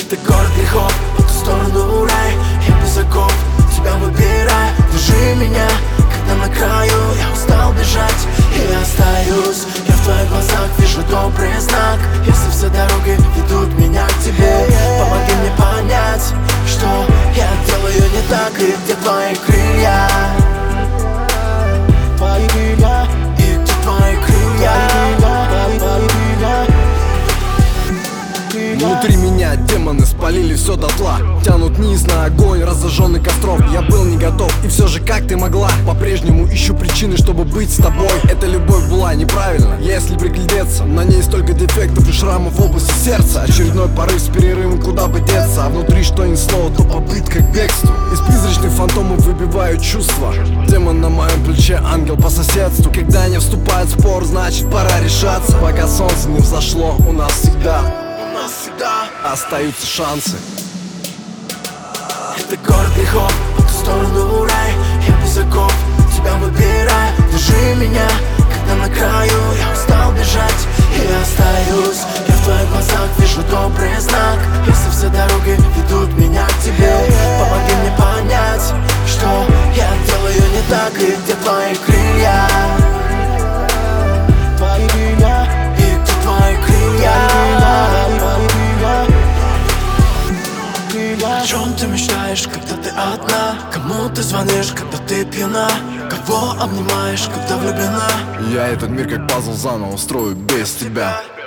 Это город грехов, по ту сторону рай. Я без оков, тебя выбираю. Держи меня, когда на краю. Я устал бежать, и я остаюсь. Я в твоих глазах вижу добрый знак. Если все дороги ведут меня к тебе, помоги мне понять, что я делаю не так. И где твои крылья? Твои крылья. И где твои крылья? Внутри меня демоны спалили все дотла. Тянут вниз на огонь, разожженный костром. Я был не готов, и все же как ты могла? По-прежнему ищу причины, чтобы быть с тобой. Эта любовь была неправильна, если приглядеться. На ней столько дефектов и шрамов в области сердца. Очередной порыв с перерывом, куда бы деться. А внутри что ни слово, то попытка к бегству. Из призрачных фантомов выбивают чувства. Демон на моем плече, ангел по соседству. Когда не вступает в спор, значит пора решаться. Пока солнце не взошло, у нас всегда остаются шансы. Это город грехов, по ту сторону рай. Я без оков, тебя выбираю. Держи меня, когда на краю. Я устал бежать, и я остаюсь. Я в твоих глазах вижу добрый знак. Если все дороги ведут меня к тебе, помоги мне понять, что я делаю не так. И где твои крылья? Твои крылья. И где твои крылья? О чем ты мечтаешь, когда ты одна? Кому ты звонишь, когда ты пьяна? Кого обнимаешь, когда влюблена? Я этот мир как пазл заново устрою без тебя.